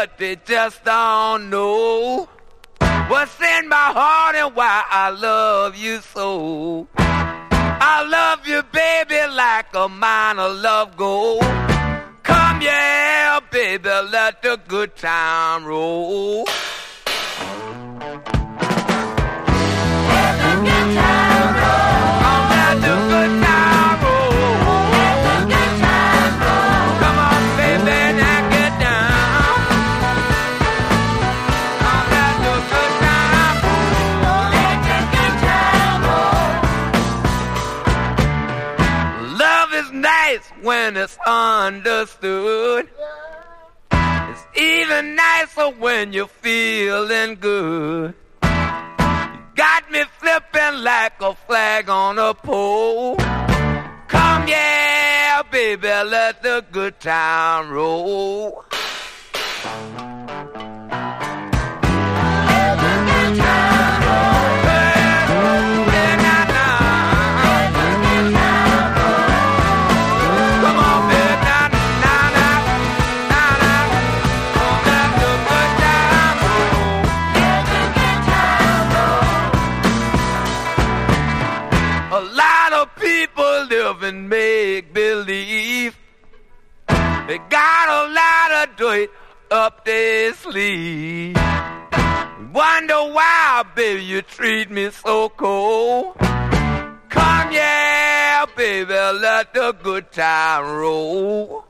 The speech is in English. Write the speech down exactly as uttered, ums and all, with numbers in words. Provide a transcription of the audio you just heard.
but they just don't know what's in my heart and why I love you so. I love you, baby, like a mine of love gold. Come, yeah, baby, let the good time roll. Let the good time roll. Come, let the good time roll. Let the good time roll. Come on, baby, now get down. Come, let the good time roll. Let the good time roll. Love is nice when it's understood. It's even nicer when you're feeling good. Got me flipping like a flag on a pole. Come, yeah, baby, let the good time roll. Let the good time roll. Hey, yeah, nah, nah. Let the good time roll. Come on, baby, nah, nah, nah, nah, nah. Let the good time roll. Let the good time roll. A lot of people live in make-believe. They got a lot of dirt up their sleeve. Wonder why, baby, you treat me so cold. Come, yeah, baby, let the good time roll.